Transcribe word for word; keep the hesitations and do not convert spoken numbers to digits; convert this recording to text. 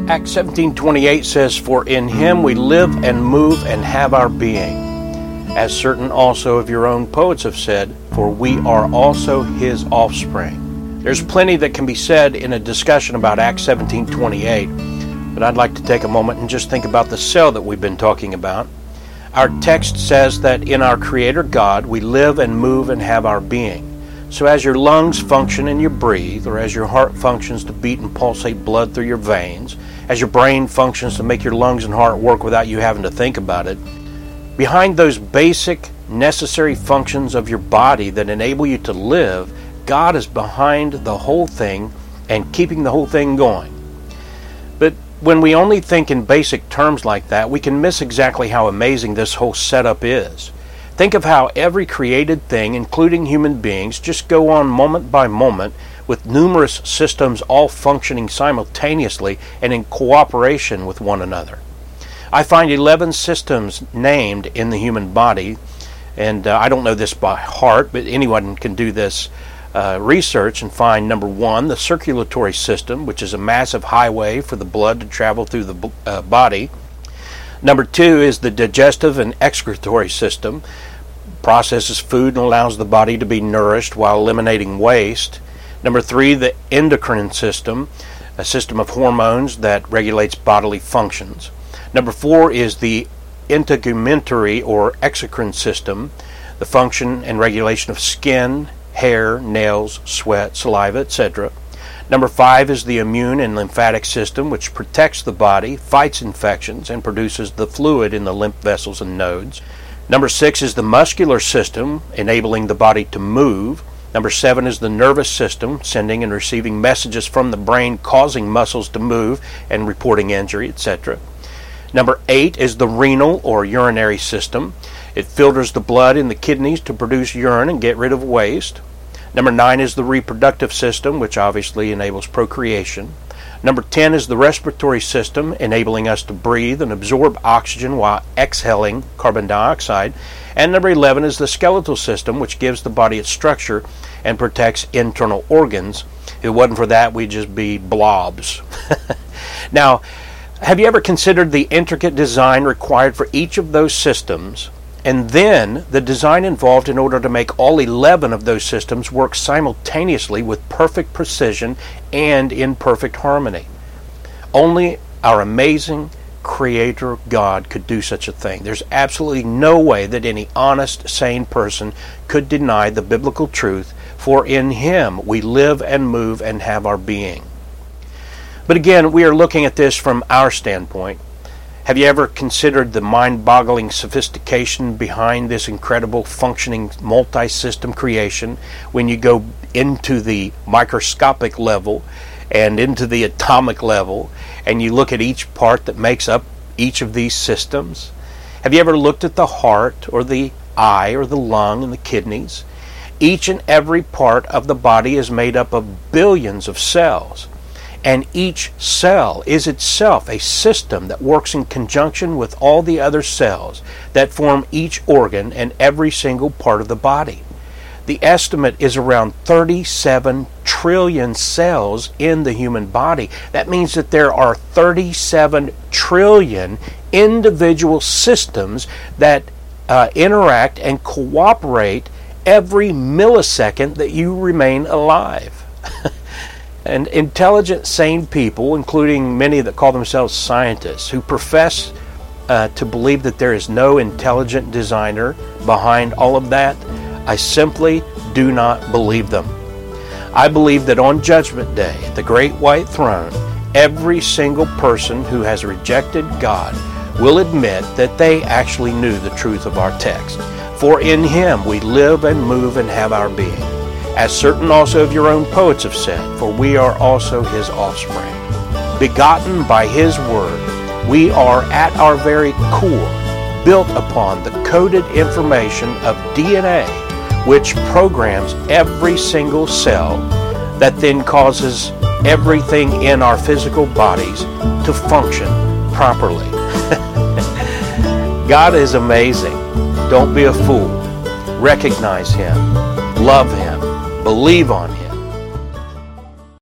Acts seventeen twenty-eight says, "For in him we live and move and have our being. As certain also of your own poets have said, for we are also his offspring." There's plenty that can be said in a discussion about Acts seventeen twenty-eight, but I'd like to take a moment and just think about the cell that we've been talking about. Our text says that in our Creator God we live and move and have our being. So as your lungs function and you breathe, or as your heart functions to beat and pulsate blood through your veins, as your brain functions to make your lungs and heart work without you having to think about it, behind those basic, necessary functions of your body that enable you to live, God is behind the whole thing and keeping the whole thing going. But when we only think in basic terms like that, we can miss exactly how amazing this whole setup is. Think of how every created thing, including human beings, just go on moment by moment with numerous systems all functioning simultaneously and in cooperation with one another. I find eleven systems named in the human body, and uh, I don't know this by heart, but anyone can do this uh, research and find number one, the circulatory system, which is a massive highway for the blood to travel through the uh, body. Number two is the digestive and excretory system, processes food and allows the body to be nourished while eliminating waste. Number three, the endocrine system, a system of hormones that regulates bodily functions. Number four is the integumentary or exocrine system, the function and regulation of skin, hair, nails, sweat, saliva, et cetera. Number five is the immune and lymphatic system, which protects the body, fights infections, and produces the fluid in the lymph vessels and nodes. Number six is the muscular system, enabling the body to move. Number seven is the nervous system, sending and receiving messages from the brain, causing muscles to move and reporting injury, et cetera. Number eight is the renal or urinary system. It filters the blood in the kidneys to produce urine and get rid of waste. Number nine is the reproductive system, which obviously enables procreation. Number ten is the respiratory system, enabling us to breathe and absorb oxygen while exhaling carbon dioxide. And number eleven is the skeletal system, which gives the body its structure and protects internal organs. If it wasn't for that, we'd just be blobs. Now, have you ever considered the intricate design required for each of those systems, and then the design involved in order to make all eleven of those systems work simultaneously with perfect precision and in perfect harmony? Only our amazing Creator God could do such a thing. There's absolutely no way that any honest, sane person could deny the biblical truth, for in Him we live and move and have our being. But again, we are looking at this from our standpoint. Have you ever considered the mind-boggling sophistication behind this incredible functioning multi-system creation when you go into the microscopic level and into the atomic level and you look at each part that makes up each of these systems? Have you ever looked at the heart or the eye or the lung and the kidneys? Each and every part of the body is made up of billions of cells. And each cell is itself a system that works in conjunction with all the other cells that form each organ and every single part of the body. The estimate is around thirty-seven trillion cells in the human body. That means that there are thirty-seven trillion individual systems that uh, interact and cooperate every millisecond that you remain alive. And intelligent, sane people, including many that call themselves scientists, who profess uh, to believe that there is no intelligent designer behind all of that, I simply do not believe them. I believe that on Judgment Day, at the Great White Throne, every single person who has rejected God will admit that they actually knew the truth of our text. For in Him we live and move and have our being. As certain also of your own poets have said, for we are also His offspring. Begotten by His word, we are at our very core built upon the coded information of D N A, which programs every single cell that then causes everything in our physical bodies to function properly. God is amazing. Don't be a fool. Recognize Him. Love Him. Believe on Him.